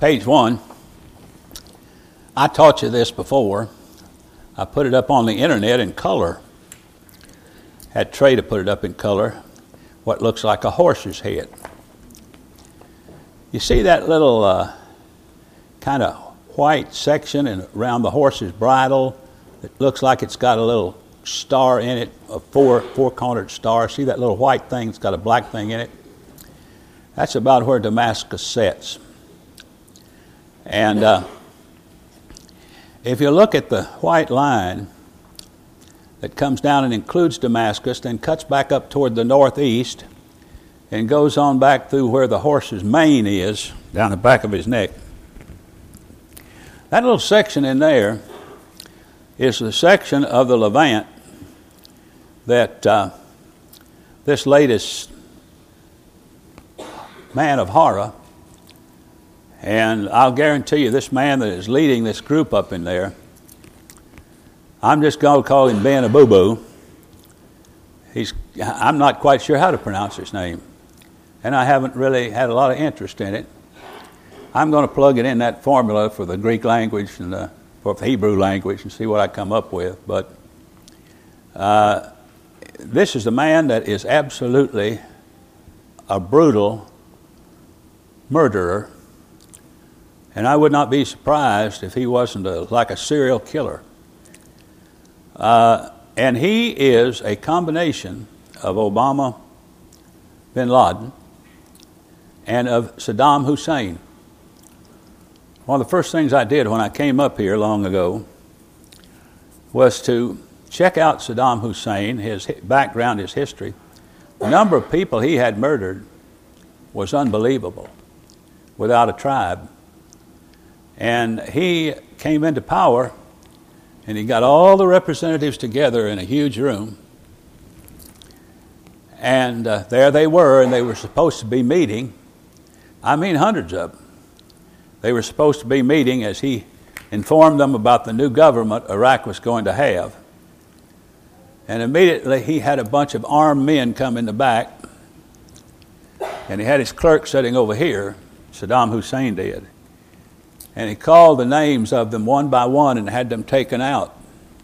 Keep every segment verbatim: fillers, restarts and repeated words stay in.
page one. I taught you this before. I put it up on the internet in color. Had Trey to put it up in color, what looks like a horse's head. You see that little uh, kind of white section and around the horse's bridle? It looks like it's got a little star in it, a four, four-cornered star. See that little white thing that's got a black thing in it? That's about where Damascus sits. And uh, if you look at the white line that comes down and includes Damascus, then cuts back up toward the northeast and goes on back through where the horse's mane is, down the back of his neck. That little section in there is the section of the Levant that uh, this latest man of horror, and I'll guarantee you this man that is leading this group up in there, I'm just going to call him Ben Abubu. He's, I'm not quite sure how to pronounce his name, and I haven't really had a lot of interest in it. I'm going to plug it in that formula for the Greek language and the, for the Hebrew language and see what I come up with. But uh, this is a man that is absolutely a brutal murderer, and I would not be surprised if he wasn't a, like a serial killer. Uh, and he is a combination of Osama bin Laden and of Saddam Hussein. One of the first things I did when I came up here long ago was to check out Saddam Hussein, his background, his history. The number of people he had murdered was unbelievable, without a tribe. And he came into power, and he got all the representatives together in a huge room. And uh, there they were, and they were supposed to be meeting. I mean hundreds of them. They were supposed to be meeting as he informed them about the new government Iraq was going to have. And immediately he had a bunch of armed men come in the back, and he had his clerk sitting over here, Saddam Hussein did. And he called the names of them one by one and had them taken out.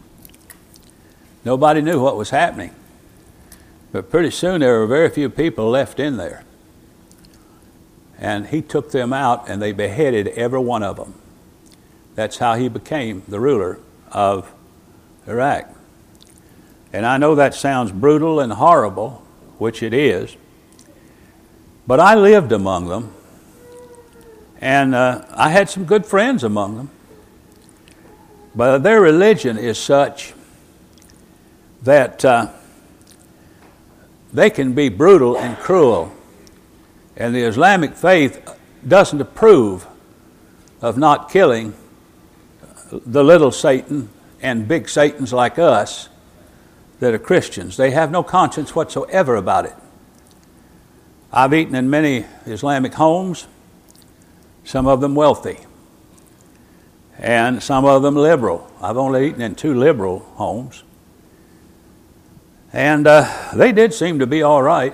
Nobody knew what was happening. But pretty soon there were very few people left in there. And he took them out and they beheaded every one of them. That's how he became the ruler of Iraq. And I know that sounds brutal and horrible, which it is. But I lived among them. And uh, I had some good friends among them. But their religion is such that uh, they can be brutal and cruel. And the Islamic faith doesn't approve of not killing the little Satan and big Satans like us that are Christians. They have no conscience whatsoever about it. I've eaten in many Islamic homes, some of them wealthy, and some of them liberal. I've only eaten in two liberal homes. And uh, they did seem to be all right.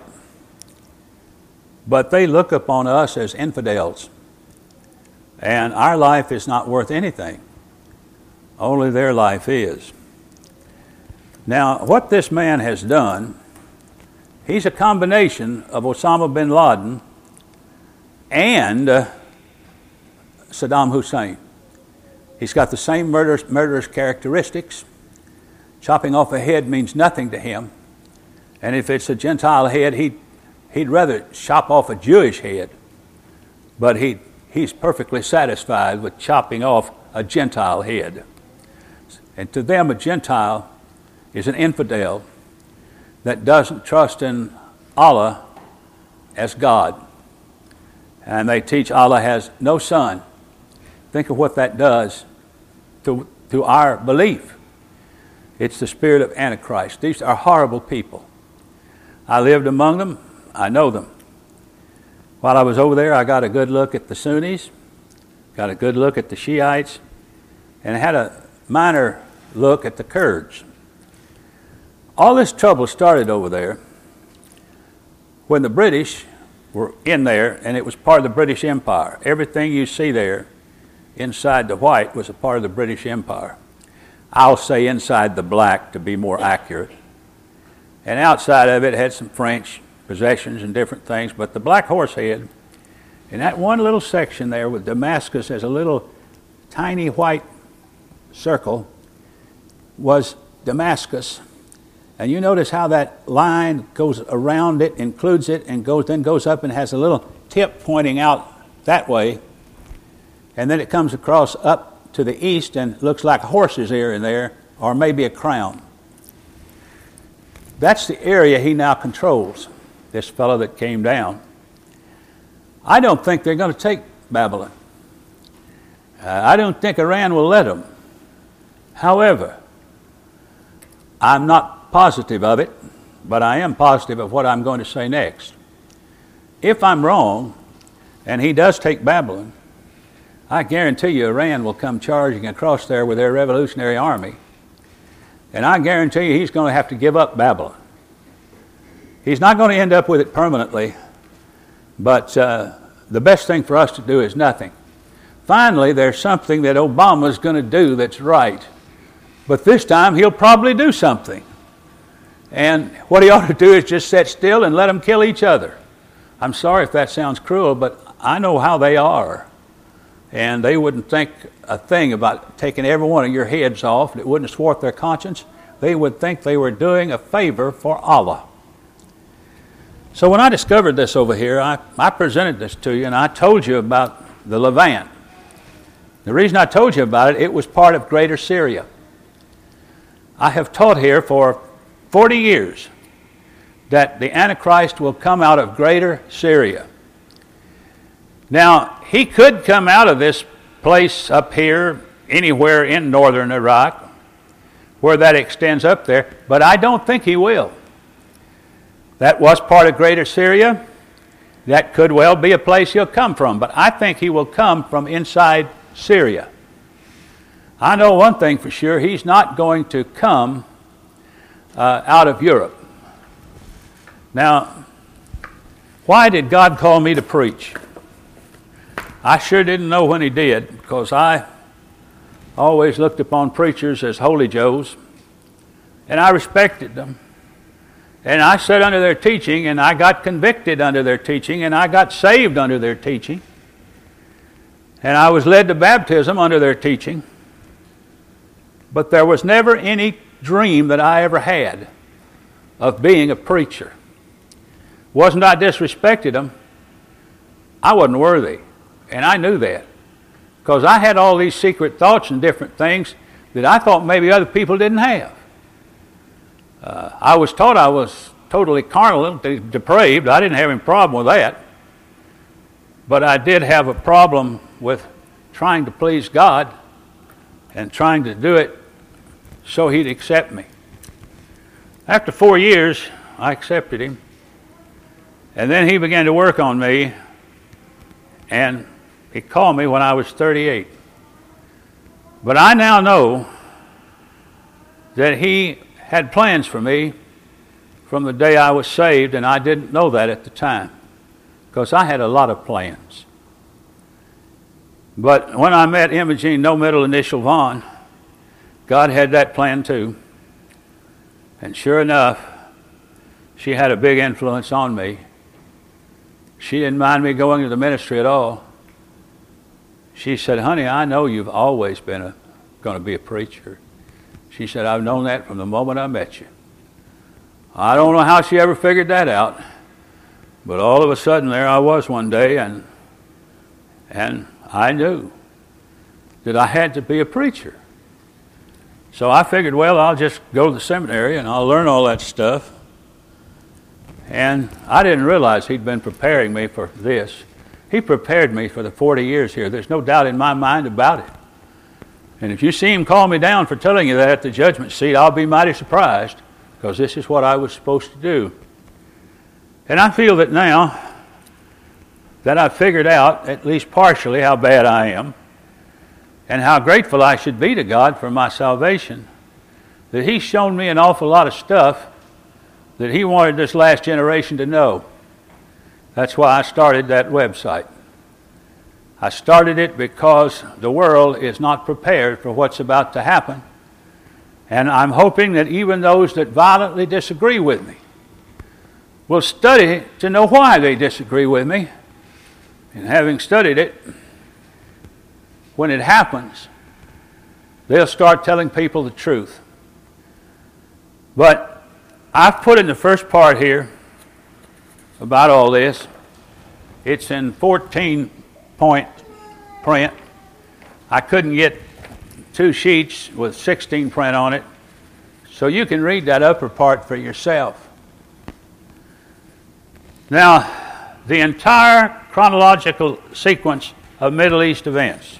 But they look upon us as infidels. And our life is not worth anything. Only their life is. Now, what this man has done, he's a combination of Osama bin Laden and uh, Saddam Hussein. He's got the same murderous, murderous characteristics. Chopping off a head means nothing to him. And if it's a Gentile head, he'd, he'd rather chop off a Jewish head. But he, he's perfectly satisfied with chopping off a Gentile head. And to them, a Gentile is an infidel that doesn't trust in Allah as God. And they teach Allah has no son. Think of what that does to, to our belief. It's the spirit of Antichrist. These are horrible people. I lived among them. I know them. While I was over there, I got a good look at the Sunnis, got a good look at the Shiites, and had a minor look at the Kurds. All this trouble started over there when the British were in there, and it was part of the British Empire. Everything you see there inside the white was a part of the British Empire. I'll say inside the black to be more accurate. And outside of it had some French possessions and different things, but the Black Horse Head, in that one little section there with Damascus as a little tiny white circle, was Damascus. And you notice how that line goes around it, includes it, and goes then goes up and has a little tip pointing out that way. And then it comes across up to the east and looks like a horse's ear in there, or maybe a crown. That's the area he now controls, this fellow that came down. I don't think they're going to take Babylon. Uh, I don't think Iran will let them. However, I'm not positive of it, but I am positive of what I'm going to say next. If I'm wrong, and he does take Babylon, I guarantee you Iran will come charging across there with their revolutionary army. And I guarantee you he's going to have to give up Babylon. He's not going to end up with it permanently, but uh, the best thing for us to do is nothing. Finally, there's something that Obama's going to do that's right. But this time he'll probably do something. And what he ought to do is just sit still and let them kill each other. I'm sorry if that sounds cruel, but I know how they are. And they wouldn't think a thing about taking every one of your heads off. It wouldn't thwart their conscience. They would think they were doing a favor for Allah. So when I discovered this over here, I, I presented this to you, and I told you about the Levant. The reason I told you about it, it was part of Greater Syria. I have taught here for forty years that the Antichrist will come out of Greater Syria. Now, he could come out of this place up here, anywhere in northern Iraq, where that extends up there, but I don't think he will. That was part of Greater Syria. That could well be a place he'll come from, but I think he will come from inside Syria. I know one thing for sure, he's not going to come uh, out of Europe. Now, why did God call me to preach? I sure didn't know when he did, because I always looked upon preachers as holy joes, and I respected them. And I sat under their teaching, and I got convicted under their teaching, and I got saved under their teaching. And I was led to baptism under their teaching. But there was never any dream that I ever had of being a preacher. Wasn't I disrespected them? I wasn't worthy. And I knew that. Because I had all these secret thoughts and different things that I thought maybe other people didn't have. Uh, I was taught I was totally carnal, depraved. I didn't have any problem with that. But I did have a problem with trying to please God and trying to do it so he'd accept me. After four years, I accepted him. And then he began to work on me. And he called me when I was thirty-eight. But I now know that he had plans for me from the day I was saved, and I didn't know that at the time, because I had a lot of plans. But when I met Imogene, no middle initial Vaughn, God had that plan too. And sure enough, she had a big influence on me. She didn't mind me going to the ministry at all. She said, "Honey, I know you've always been a, going to be a preacher." She said, "I've known that from the moment I met you." I don't know how she ever figured that out, but all of a sudden there I was one day, and and I knew that I had to be a preacher. So I figured, well, I'll just go to the seminary and I'll learn all that stuff. And I didn't realize he'd been preparing me for this. He prepared me for the forty years here. There's no doubt in my mind about it. And if you see him call me down for telling you that at the judgment seat, I'll be mighty surprised, because this is what I was supposed to do. And I feel that now that I've figured out, at least partially, how bad I am and how grateful I should be to God for my salvation, that he's shown me an awful lot of stuff that he wanted this last generation to know. That's why I started that website. I started it because the world is not prepared for what's about to happen. And I'm hoping that even those that violently disagree with me will study to know why they disagree with me. And having studied it, when it happens, they'll start telling people the truth. But I've put in the first part here about all this. It's in fourteen point print. I couldn't get two sheets with sixteen print on it, so you can read that upper part for yourself. Now, the entire chronological sequence of Middle East events.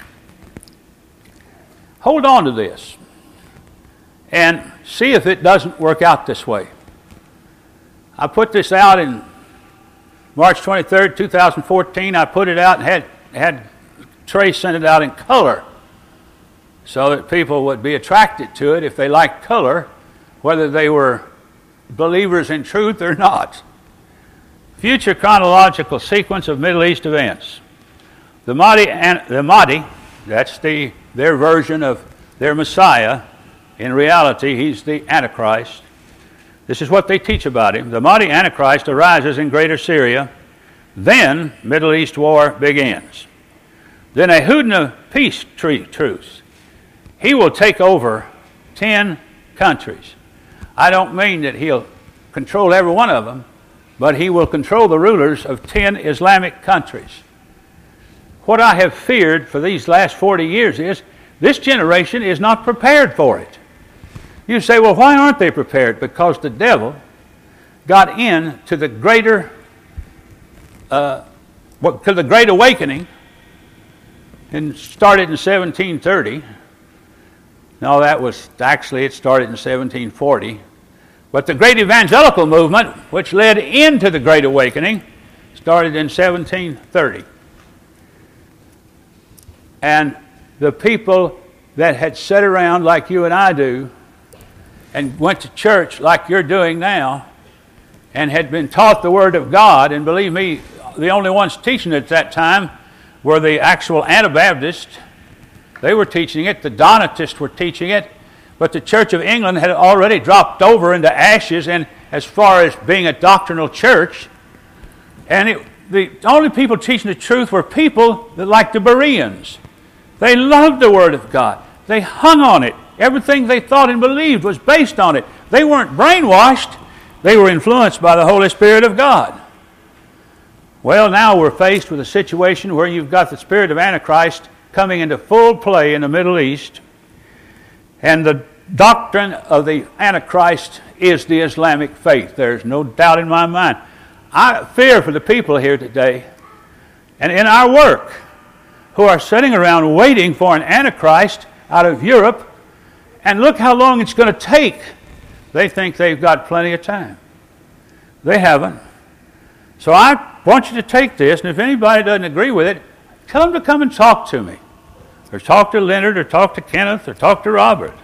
Hold on to this and see if it doesn't work out this way. I put this out in March twenty-third, two thousand fourteen. I put it out and had, had Trey send it out in color so that people would be attracted to it if they liked color, whether they were believers in truth or not. Future chronological sequence of Middle East events. The Mahdi, the Mahdi, that's the, their version of their Messiah. In reality, he's the Antichrist. This is what they teach about him. The Mahdi Antichrist arises in Greater Syria. Then Middle East war begins. Then a Hudna peace truce. He will take over ten countries. I don't mean that he'll control every one of them, but he will control the rulers of ten Islamic countries. What I have feared for these last forty years is this generation is not prepared for it. You say, well, why aren't they prepared? Because the devil got in to the greater, uh, to the Great Awakening, and started in seventeen thirty. No, that was actually it started in seventeen forty. But the Great Evangelical Movement, which led into the Great Awakening, started in seventeen thirty. And the people that had sat around like you and I do, and went to church like you're doing now, and had been taught the Word of God, and believe me, the only ones teaching it at that time were the actual Anabaptists. They were teaching it, the Donatists were teaching it, but the Church of England had already dropped over into ashes, and as far as being a doctrinal church, and it, the only people teaching the truth were people that like the Bereans. They loved the Word of God. They hung on it. Everything they thought and believed was based on it. They weren't brainwashed. They were influenced by the Holy Spirit of God. Well, now we're faced with a situation where you've got the spirit of Antichrist coming into full play in the Middle East. And the doctrine of the Antichrist is the Islamic faith. There's no doubt in my mind. I fear for the people here today and in our work who are sitting around waiting for an Antichrist out of Europe, and look how long it's going to take. They think they've got plenty of time. They haven't. So I want you to take this, and if anybody doesn't agree with it, tell them to come and talk to me. Or talk to Leonard, or talk to Kenneth, or talk to Robert.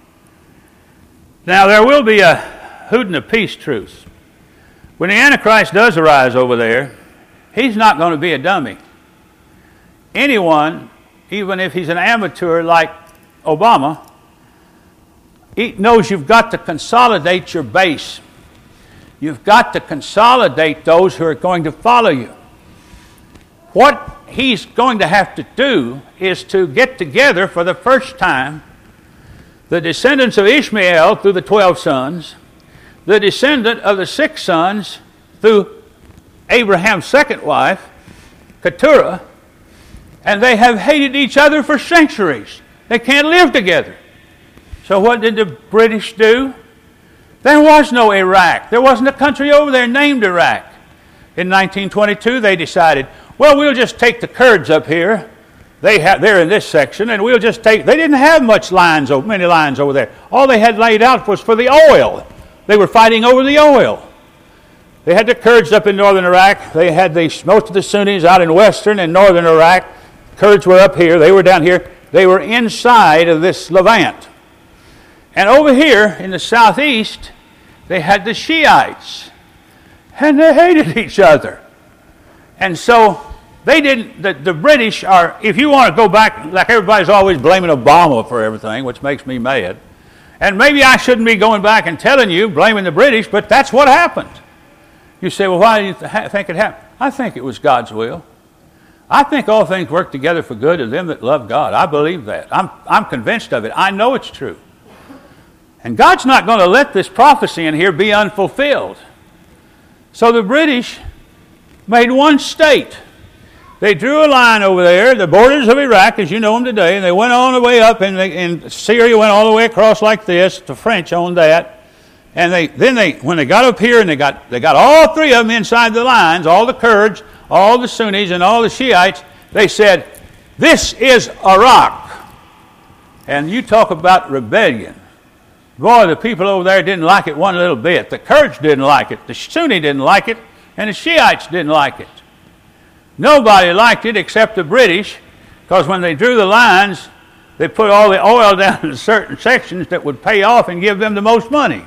Now, there will be a Hudna peace truce. When the Antichrist does arise over there, he's not going to be a dummy. Anyone, even if he's an amateur like Obama, he knows you've got to consolidate your base. You've got to consolidate those who are going to follow you. What he's going to have to do is to get together for the first time the descendants of Ishmael through the twelve sons, the descendant of the six sons through Abraham's second wife, Keturah, and they have hated each other for centuries. They can't live together. So what did the British do? There was no Iraq. There wasn't a country over there named Iraq. In nineteen twenty-two, they decided, well, we'll just take the Kurds up here. They have, they're in this section, and we'll just take... They didn't have much lines, many lines over there. All they had laid out was for the oil. They were fighting over the oil. They had the Kurds up in northern Iraq. They had the, most of the Sunnis out in western and northern Iraq. Kurds were up here. They were down here. They were inside of this Levant. And over here in the southeast, they had the Shiites. And they hated each other. And so they didn't, the, the British are, if you want to go back, like everybody's always blaming Obama for everything, which makes me mad. And maybe I shouldn't be going back and telling you, blaming the British, but that's what happened. You say, well, why do you th- think it happened? I think it was God's will. I think all things work together for good to them that love God. I believe that. I'm, I'm convinced of it. I know it's true. And God's not going to let this prophecy in here be unfulfilled. So the British made one state. They drew a line over there, the borders of Iraq, as you know them today, and they went all the way up, and, they, and Syria went all the way across like this. The French owned that. And they, then they, when they got up here, and they got, they got all three of them inside the lines, all the Kurds, all the Sunnis, and all the Shiites, they said, this is Iraq. And you talk about rebellion. Boy, the people over there didn't like it one little bit. The Kurds didn't like it. The Sunni didn't like it. And the Shiites didn't like it. Nobody liked it except the British, because when they drew the lines, they put all the oil down in certain sections that would pay off and give them the most money.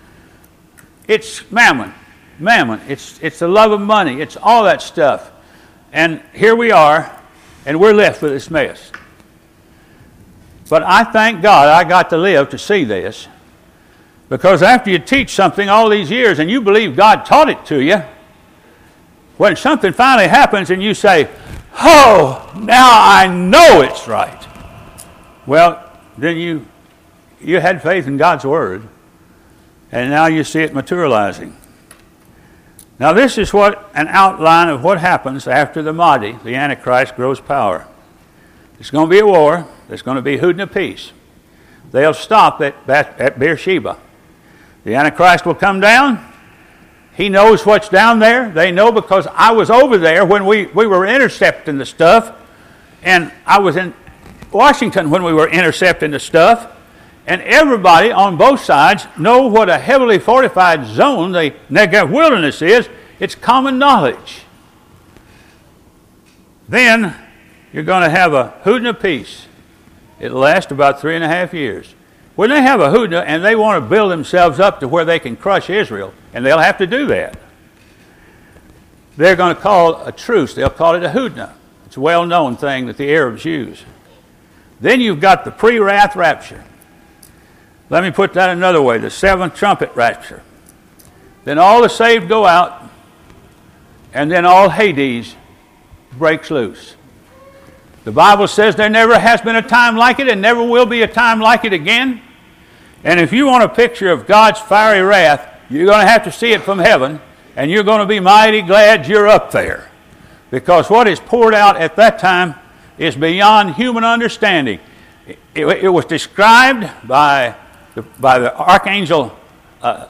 It's mammon. Mammon. It's, it's the love of money. It's all that stuff. And here we are, and we're left with this mess. But I thank God I got to live to see this, because after you teach something all these years and you believe God taught it to you, when something finally happens and you say, oh, now I know it's right. Well, then you, you had faith in God's Word, and now you see it materializing. Now this is what an outline of what happens after the Mahdi, the Antichrist, grows power. There's going to be a war. There's going to be Hudna peace. They'll stop at, at Beersheba. The Antichrist will come down. He knows what's down there. They know, because I was over there when we, we were intercepting the stuff. And I was in Washington when we were intercepting the stuff. And everybody on both sides know what a heavily fortified zone the Negev wilderness is. It's common knowledge. Then you're going to have a Hudna peace. It'll last about three and a half years. When they have a Hudna and they want to build themselves up to where they can crush Israel, and they'll have to do that, they're going to call a truce. They'll call it a Hudna. It's a well-known thing that the Arabs use. Then you've got the pre-wrath rapture. Let me put that another way, the seventh trumpet rapture. Then all the saved go out, and then all Hades breaks loose. The Bible says there never has been a time like it and never will be a time like it again. And if you want a picture of God's fiery wrath, you're going to have to see it from heaven, and you're going to be mighty glad you're up there. Because what is poured out at that time is beyond human understanding. It, it, it was described by the, by the archangel uh,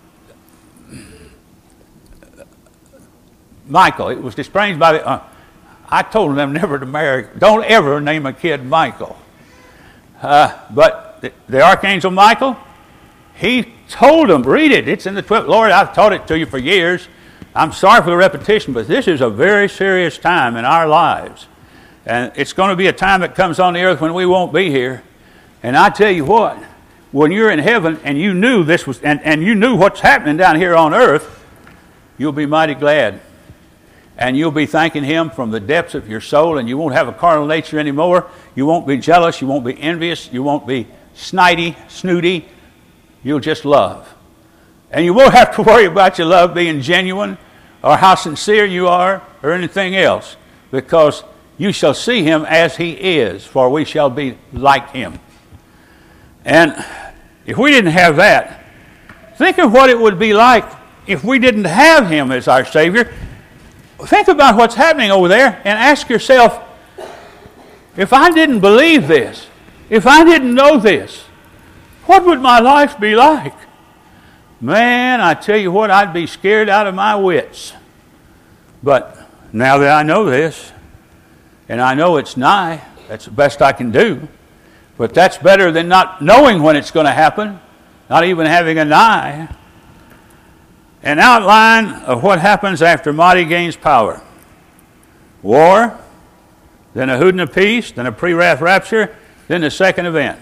Michael. It was described by the... Uh, I told them never to marry. Don't ever name a kid Michael. Uh, but the, the Archangel Michael, he told them, read it. It's in the twelfth. Lord, I've taught it to you for years. I'm sorry for the repetition, but this is a very serious time in our lives. And it's going to be a time that comes on the earth when we won't be here. And I tell you what, when you're in heaven and you knew this was, and, and you knew what's happening down here on earth, you'll be mighty glad. And you'll be thanking Him from the depths of your soul, and you won't have a carnal nature anymore. You won't be jealous. You won't be envious. You won't be snidey, snooty. You'll just love. And you won't have to worry about your love being genuine or how sincere you are or anything else, because you shall see Him as He is, for we shall be like Him. And if we didn't have that, think of what it would be like if we didn't have Him as our Savior. Think about what's happening over there and ask yourself, if I didn't believe this, if I didn't know this, what would my life be like? Man, I tell you what, I'd be scared out of my wits. But now that I know this, and I know it's nigh, that's the best I can do. But that's better than not knowing when it's going to happen, not even having an eye. An outline of what happens after Mahdi gains power. War, then a Hudna peace, then a pre-wrath rapture, then the second event.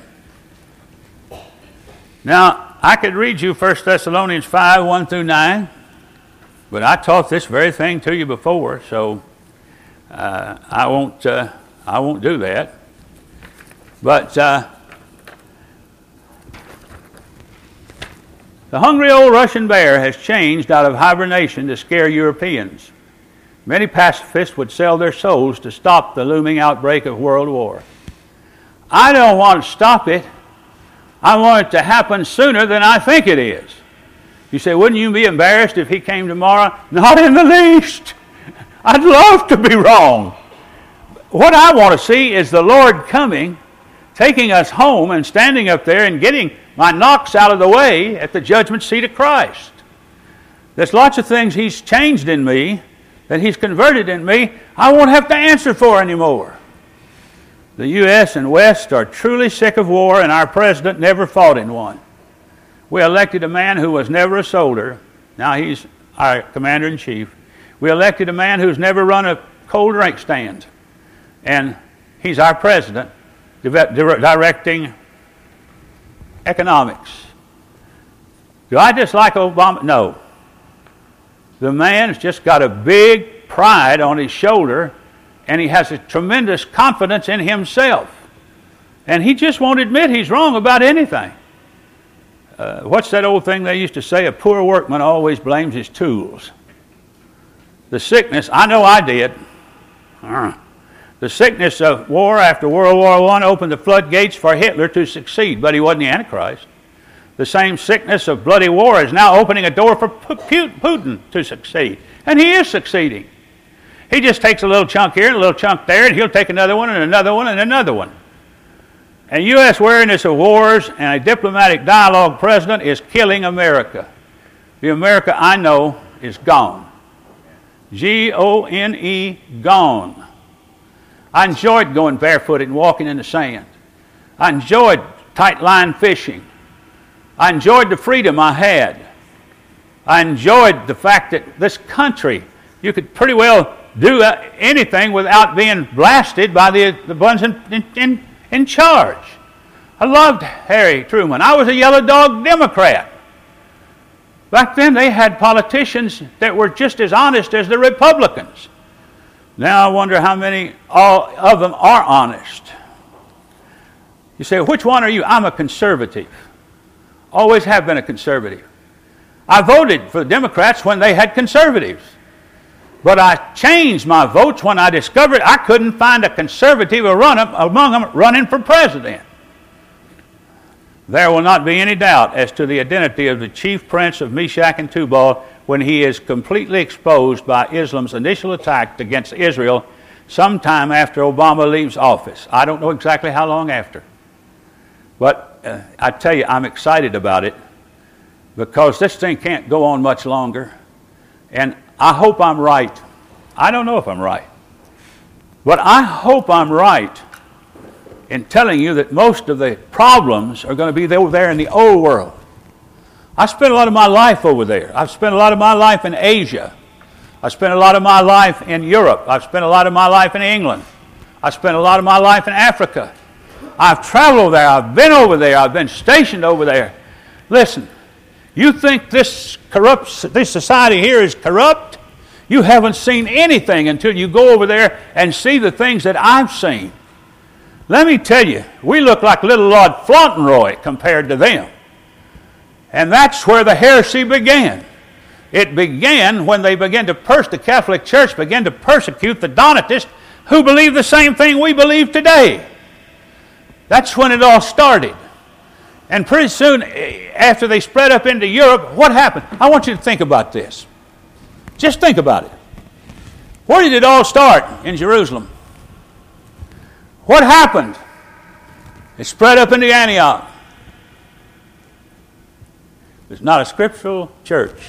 Now, I could read you First Thessalonians five, one through nine, but I taught this very thing to you before, so Uh, I won't. Uh, I won't do that. But uh, the hungry old Russian bear has changed out of hibernation to scare Europeans. Many pacifists would sell their souls to stop the looming outbreak of world war. I don't want to stop it. I want it to happen sooner than I think it is. You say, wouldn't you be embarrassed if he came tomorrow? Not in the least. I'd love to be wrong. What I want to see is the Lord coming, taking us home and standing up there and getting my knocks out of the way at the judgment seat of Christ. There's lots of things He's changed in me, that He's converted in me, I won't have to answer for anymore. The U S and West are truly sick of war, and our president never fought in one. We elected a man who was never a soldier. Now he's our commander-in-chief. We elected a man who's never run a cold drink stand. And he's our president, directing economics. Do I dislike Obama? No. The man's just got a big pride on his shoulder, and he has a tremendous confidence in himself. And he just won't admit he's wrong about anything. Uh, what's that old thing they used to say? A poor workman always blames his tools. The sickness, I know I did. Uh, the sickness of war after World War One opened the floodgates for Hitler to succeed, but he wasn't the Antichrist. The same sickness of bloody war is now opening a door for Putin to succeed. And he is succeeding. He just takes a little chunk here and a little chunk there, and he'll take another one and another one and another one. And U S awareness of wars and a diplomatic dialogue president is killing America. The America I know is gone. G O N E, gone. I enjoyed going barefooted and walking in the sand. I enjoyed tight line fishing. I enjoyed the freedom I had. I enjoyed the fact that this country, you could pretty well do anything without being blasted by the, the ones in, in, in charge. I loved Harry Truman. I was a yellow dog Democrat. Back then they had politicians that were just as honest as the Republicans. Now I wonder how many all of them are honest. You say, which one are you? I'm a conservative. Always have been a conservative. I voted for the Democrats when they had conservatives. But I changed my votes when I discovered I couldn't find a conservative among them running for president. There will not be any doubt as to the identity of the chief prince of Meshach and Tubal when he is completely exposed by Islam's initial attack against Israel sometime after Obama leaves office. I don't know exactly how long after. But uh, I tell you, I'm excited about it because this thing can't go on much longer. And I hope I'm right. I don't know if I'm right. But I hope I'm right in telling you that most of the problems are going to be over there in the old world. I spent a lot of my life over there. I've spent a lot of my life in Asia. I spent a lot of my life in Europe. I've spent a lot of my life in England. I spent a lot of my life in Africa. I've traveled there. I've been over there. I've been stationed over there. Listen, you think this corrupt, this society here is corrupt? You haven't seen anything until you go over there and see the things that I've seen. Let me tell you, we look like little Lord Fauntleroy compared to them. And that's where the heresy began. It began when they began to pers- the Catholic Church began to persecute the Donatists who believe the same thing we believe today. That's when it all started. And pretty soon, after they spread up into Europe, what happened? I want you to think about this. Just think about it. Where did it all start? In Jerusalem. What happened? It spread up into Antioch. There's not a scriptural church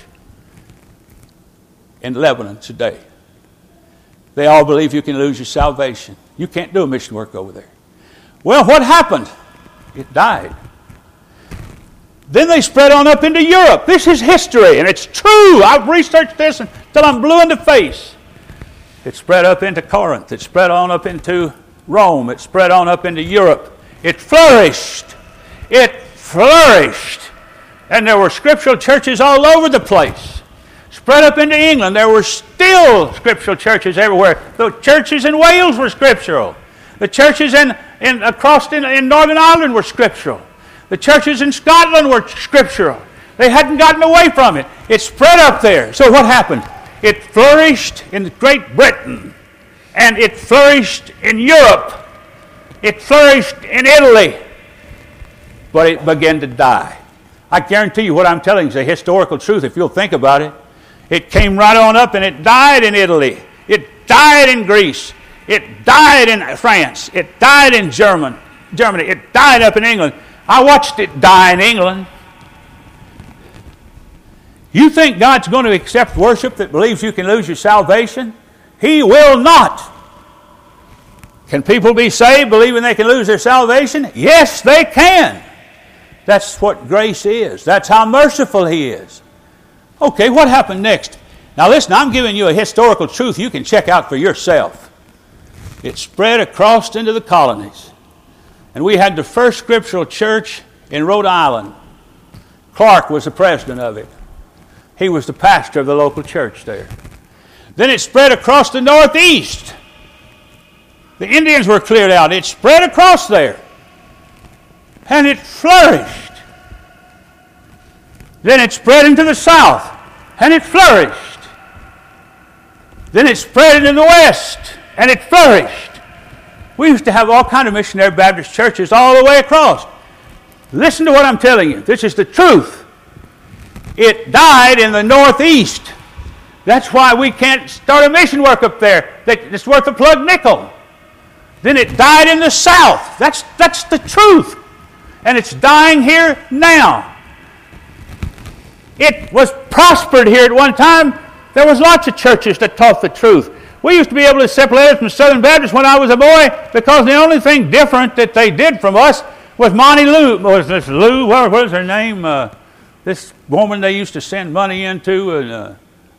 in Lebanon today. They all believe you can lose your salvation. You can't do a mission work over there. Well, what happened? It died. Then they spread on up into Europe. This is history, and it's true. I've researched this until I'm blue in the face. It spread up into Corinth. It spread on up into Rome. It spread on up into Europe. It flourished. It flourished. And there were scriptural churches all over the place. Spread up into England. There were still scriptural churches everywhere. The churches in Wales were scriptural. The churches in, in across in, in Northern Ireland were scriptural. The churches in Scotland were scriptural. They hadn't gotten away from it. It spread up there. So what happened? It flourished in Great Britain. And it flourished in Europe. It flourished in Italy. But it began to die. I guarantee you what I'm telling you is a historical truth if you'll think about it. It came right on up and it died in Italy. It died in Greece. It died in France. It died in German, Germany. It died up in England. I watched it die in England. You think God's going to accept worship that believes you can lose your salvation? He will not. Can people be saved believing they can lose their salvation? Yes, they can. That's what grace is. That's how merciful He is. Okay, what happened next? Now listen, I'm giving you a historical truth you can check out for yourself. It spread across into the colonies. And we had the first scriptural church in Rhode Island. Clark was the president of it. He was the pastor of the local church there. Then it spread across the Northeast. The Indians were cleared out. It spread across there. And it flourished. Then it spread into the South. And it flourished. Then it spread into the West. And it flourished. We used to have all kinds of missionary Baptist churches all the way across. Listen to what I'm telling you. This is the truth. It died in the Northeast. That's why we can't start a mission work up there. It's worth a plug nickel. Then it died in the South. That's, that's the truth. And it's dying here now. It was prospered here at one time. There was lots of churches that taught the truth. We used to be able to separate us from Southern Baptists when I was a boy because the only thing different that they did from us was Monty Lou. Was this Lou? What was her name? Uh, this woman they used to send money into. And, uh,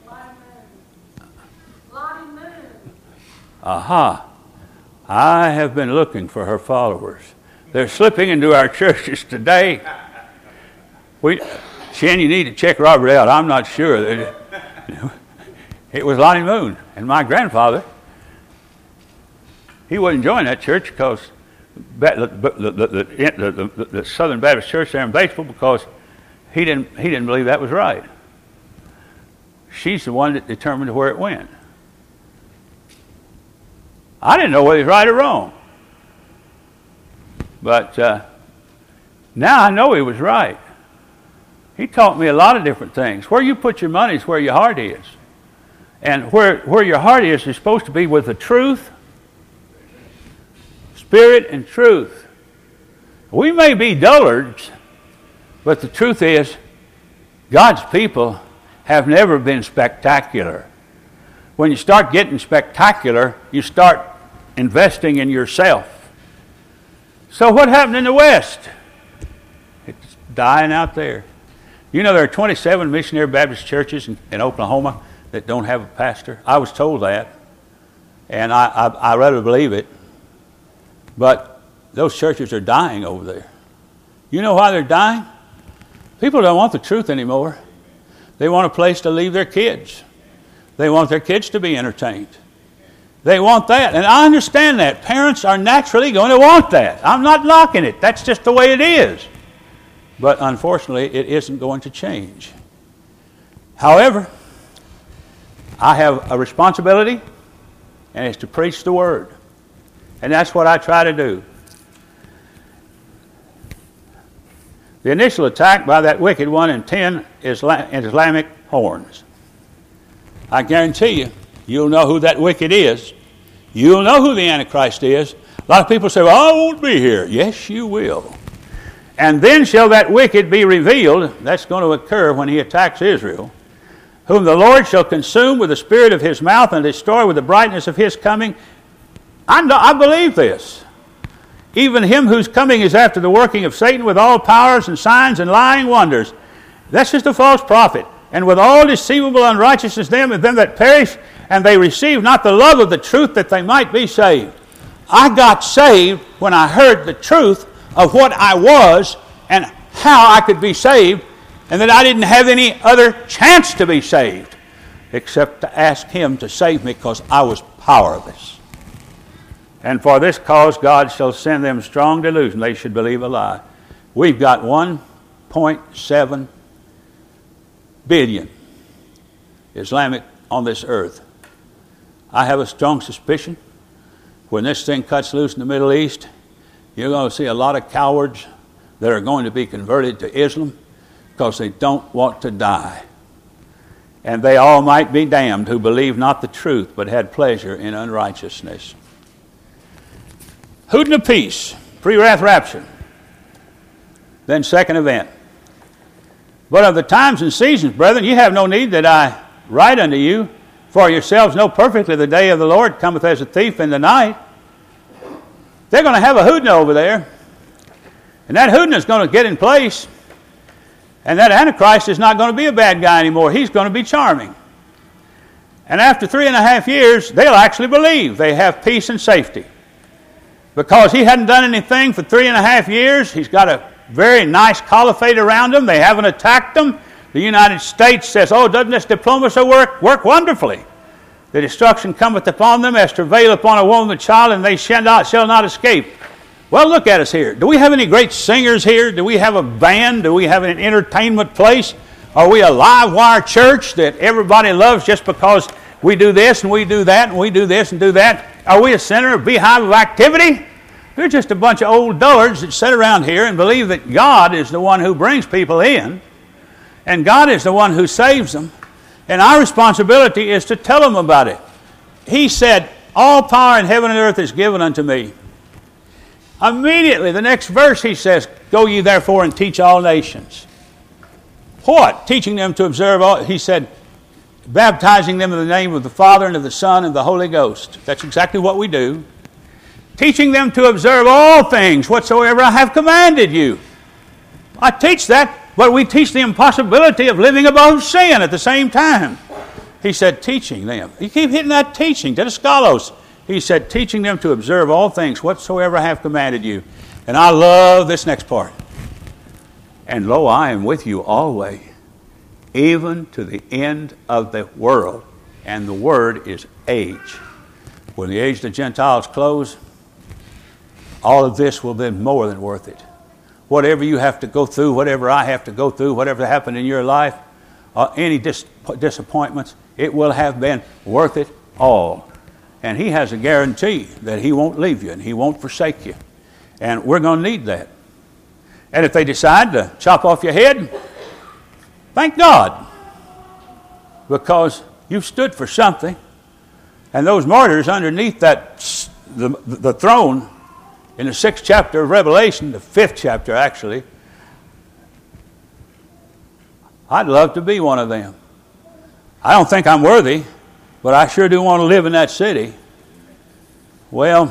Lottie Moon. Aha. I have been looking for her followers. They're slipping into our churches today. We, Shen, you need to check Robert out. I'm not sure. That it, it was Lottie Moon. And my grandfather, he wouldn't join that church because the, the, the, the, the, the Southern Baptist Church there in Batesville because he didn't, he didn't believe that was right. She's the one that determined where it went. I didn't know whether he was right or wrong. But uh, now I know he was right. He taught me a lot of different things. Where you put your money is where your heart is. And where, where your heart is is supposed to be with the truth, spirit, and truth. We may be dullards, but the truth is God's people have never been spectacular. When you start getting spectacular, you start investing in yourself. So what happened in the West? It's dying out there. You know there are twenty-seven missionary Baptist churches in, in Oklahoma that don't have a pastor. I was told that, and I, I, I rather believe it. But those churches are dying over there. You know why they're dying? People don't want the truth anymore. They want a place to leave their kids. They want their kids to be entertained. They want that. And I understand that. Parents are naturally going to want that. I'm not knocking it. That's just the way it is. But unfortunately, it isn't going to change. However, I have a responsibility, and it's to preach the Word. And that's what I try to do. The initial attack by that wicked one in ten Islamic horns. I guarantee you, you'll know who that wicked is. You'll know who the Antichrist is. A lot of people say, well, I won't be here. Yes, you will. And then shall that wicked be revealed. That's going to occur when he attacks Israel. Whom the Lord shall consume with the spirit of his mouth and destroy with the brightness of his coming. I, know, I believe this. Even him whose coming is after the working of Satan with all powers and signs and lying wonders. That's just a false prophet. And with all deceivable unrighteousness them and them that perish, and they receive not the love of the truth that they might be saved. I got saved when I heard the truth of what I was and how I could be saved, and that I didn't have any other chance to be saved. except to ask Him to save me because I was powerless. And for this cause God shall send them strong delusion, they should believe a lie. We've got one point seven billion Islamic on this earth. I have a strong suspicion when this thing cuts loose in the Middle East, you're going to see a lot of cowards that are going to be converted to Islam because they don't want to die. And they all might be damned who believed not the truth but had pleasure in unrighteousness. Hooting of peace, pre-wrath rapture. Then second event. But of the times and seasons, brethren, you have no need that I write unto you, for yourselves know perfectly the day of the Lord cometh as a thief in the night. They're going to have a hooting over there. And that hooting is going to get in place. And that Antichrist is not going to be a bad guy anymore. He's going to be charming. And after three and a half years, they'll actually believe they have peace and safety. Because he hadn't done anything for three and a half years. He's got a very nice caliphate around them. They haven't attacked them. The United States says, oh, doesn't this diplomacy work? Work wonderfully. The destruction cometh upon them as travail upon a woman with child, and they shall not, shall not escape. Well, look at us here. Do we have any great singers here? Do we have a band? Do we have an entertainment place? Are we a live wire church that everybody loves just because we do this and we do that and we do this and do that? Are we a center, a beehive of activity? We're just a bunch of old dullards that sit around here and believe that God is the one who brings people in, and God is the one who saves them, and our responsibility is to tell them about it. He said, all power in heaven and earth is given unto me. Immediately, the next verse he says, go ye therefore and teach all nations. What? Teaching them to observe all, he said, baptizing them in the name of the Father and of the Son and of the Holy Ghost. That's exactly what we do. Teaching them to observe all things whatsoever I have commanded you. I teach that, but we teach the impossibility of living above sin at the same time. He said, teaching them. You keep hitting that teaching, didaskalos. He said, teaching them to observe all things whatsoever I have commanded you. And I love this next part. And lo, I am with you always, even to the end of the world. And the word is age. When the age of the Gentiles close, all of this will be more than worth it. Whatever you have to go through, whatever I have to go through, whatever happened in your life, uh, any dis- disappointments, it will have been worth it all. And He has a guarantee that He won't leave you and He won't forsake you. And we're going to need that. And if they decide to chop off your head, thank God. Because you've stood for something. And those martyrs underneath that, the, the throne, in the sixth chapter of Revelation, the fifth chapter actually, I'd love to be one of them. I don't think I'm worthy, but I sure do want to live in that city. Well,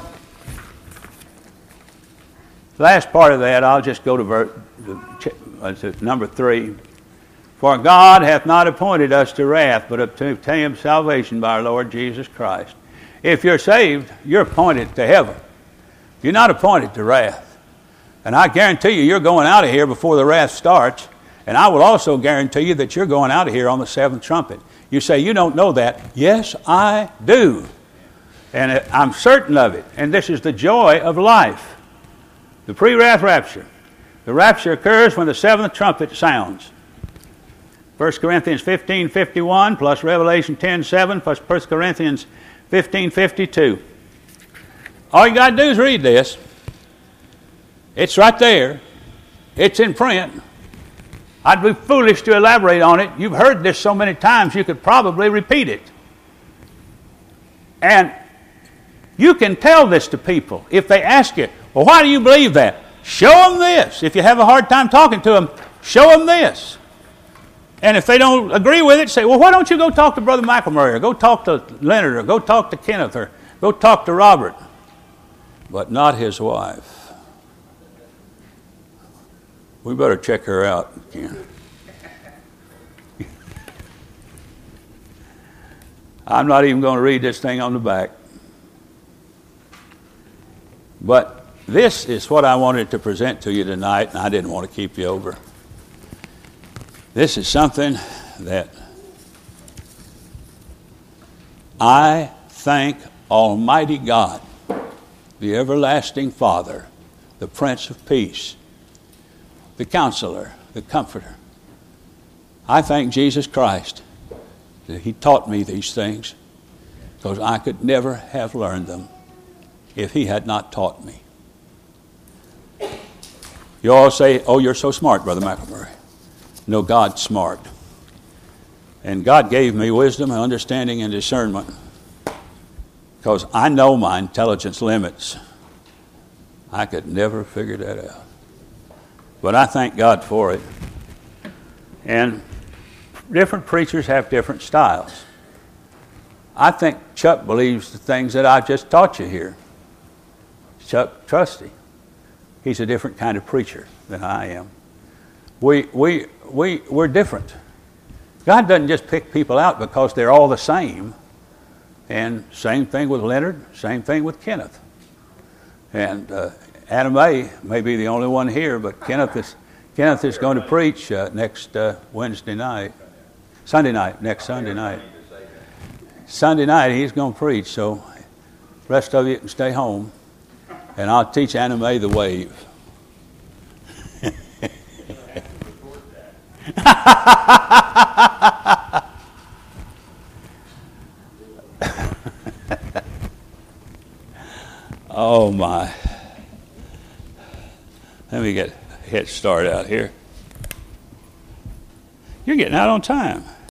the last part of that, I'll just go to, ver- to number three. For God hath not appointed us to wrath, but to obtain salvation by our Lord Jesus Christ. If you're saved, you're appointed to heaven. You're not appointed to wrath. And I guarantee you, you're going out of here before the wrath starts. And I will also guarantee you that you're going out of here on the seventh trumpet. You say, you don't know that. Yes, I do. And I'm certain of it. And this is the joy of life. The pre-wrath rapture. The rapture occurs when the seventh trumpet sounds. First Corinthians fifteen fifty-one plus Revelation ten seven plus First Corinthians fifteen fifty-two. All you got to do is read this. It's right there. It's in print. I'd be foolish to elaborate on it. You've heard this so many times you could probably repeat it. And you can tell this to people if they ask you, well, why do you believe that? Show them this. If you have a hard time talking to them, show them this. And if they don't agree with it, say, well, why don't you go talk to Brother McElmurray, or go talk to Leonard, or go talk to Kenneth, or go talk to Robert. But not his wife. We better check her out again. I'm not even going to read this thing on the back. But this is what I wanted to present to you tonight, and I didn't want to keep you over. This is something that I thank Almighty God, the everlasting Father, the Prince of Peace, the Counselor, the Comforter. I thank Jesus Christ that He taught me these things, because I could never have learned them if He had not taught me. You all say, oh, you're so smart, Brother McElmurray. No, God's smart. And God gave me wisdom and understanding and discernment, because I know my intelligence limits. I could never figure that out. But I thank God for it. And different preachers have different styles. I think Chuck believes the things that I just taught you here. Chuck Trusty. He's a different kind of preacher than I am. We, we, we, we're different. God doesn't just pick people out because they're all the same. And same thing with Leonard, same thing with Kenneth. And uh, Adam A. may be the only one here, but Kenneth is, Kenneth is going to preach uh, next uh, Wednesday night. Sunday night, next Sunday night. Sunday night he's going to preach, so the rest of you can stay home. And I'll teach Anna Mae the wave. Oh my. Let me get a head start out here. You're getting out on time.